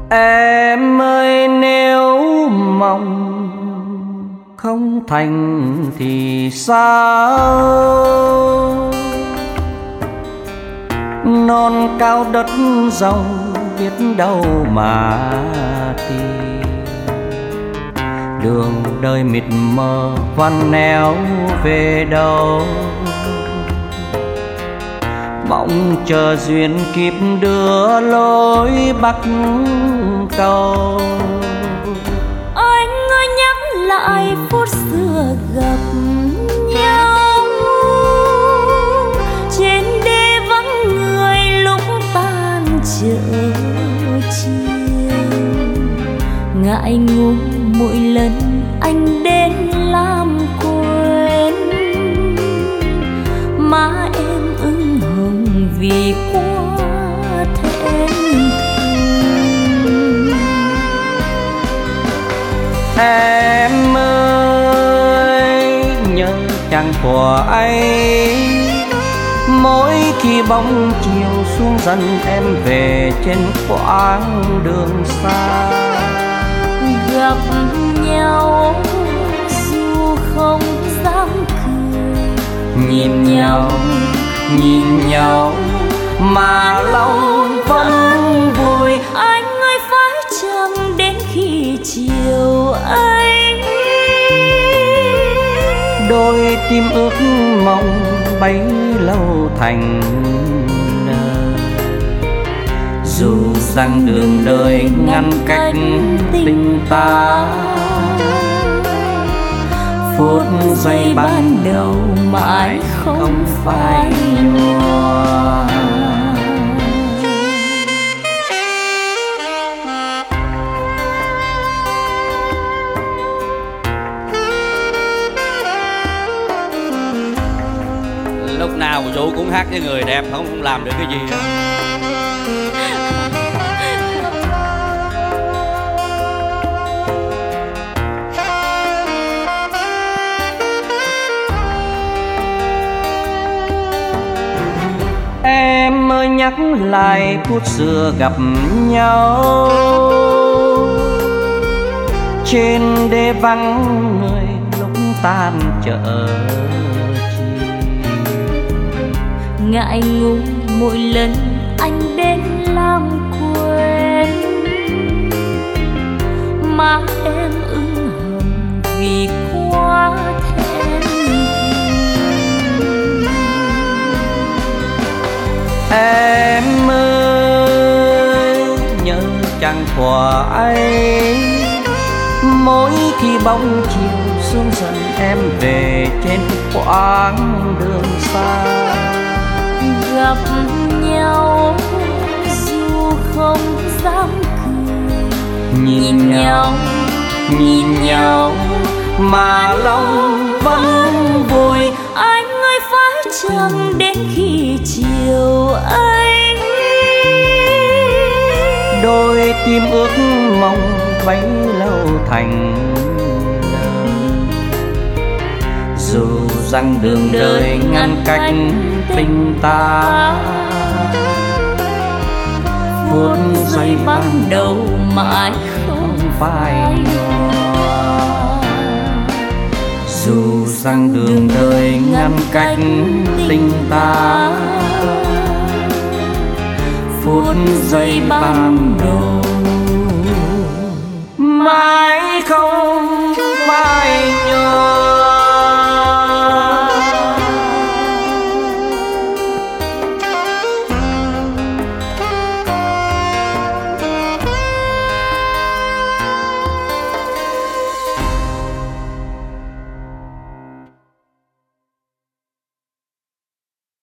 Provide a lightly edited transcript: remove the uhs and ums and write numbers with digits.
Em ơi nếu mong không thành thì sao? Non cao đất rộng biết đâu mà tìm. Đường đời mịt mờ vằn néo về đâu, mong chờ duyên kịp đưa lối bắc cầu. Anh ơi nhắc lại phút xưa gặp nhau, trên đê vắng người lúc tan chợ chiều. Ngại ngùng mỗi lần anh đến làm quên, má em ửng hồng vì quá thẹn thùng. Em ơi nhớ chàng của ấy, mỗi khi bóng chiều xuống dần em về trên quãng đường xa. Gặp nhau dù không dám cười, nhìn nhau mà lòng vẫn vui. Anh ơi phải chăng đến khi chiều ấy, đôi tim ước mong bấy lâu thành nợ. Dù rằng đường đời ngăn cách tình ta, phút giây ban đầu mãi không phai nhòa. Lúc nào mà chú cũng hát với người đẹp không làm được cái gì đó. Em ơi nhắc lại phút xưa gặp nhau, trên đê vắng người lúc tan chợ chiều. Ngại ngùng mỗi lần anh đến làm quên, má em ửng hồng vì quá thẹn thùng. Em ơi nhớ chàng của ấy, mỗi khi bóng chiều xuống dần em về trên quãng đường xa. Gặp nhau dù không dám cười, nhìn nhau mà lòng vẫn vui. Anh ơi phải chăng đến khi chiều ấy, đôi tim ước mong bấy lâu thành nợ. Dù rằng đường đời ngăn cách tình ta, phút giây ban đầu mãi không phai nhòa. Dù rằng đường đời ngăn cách tình ta, phút giây ban đầu mãi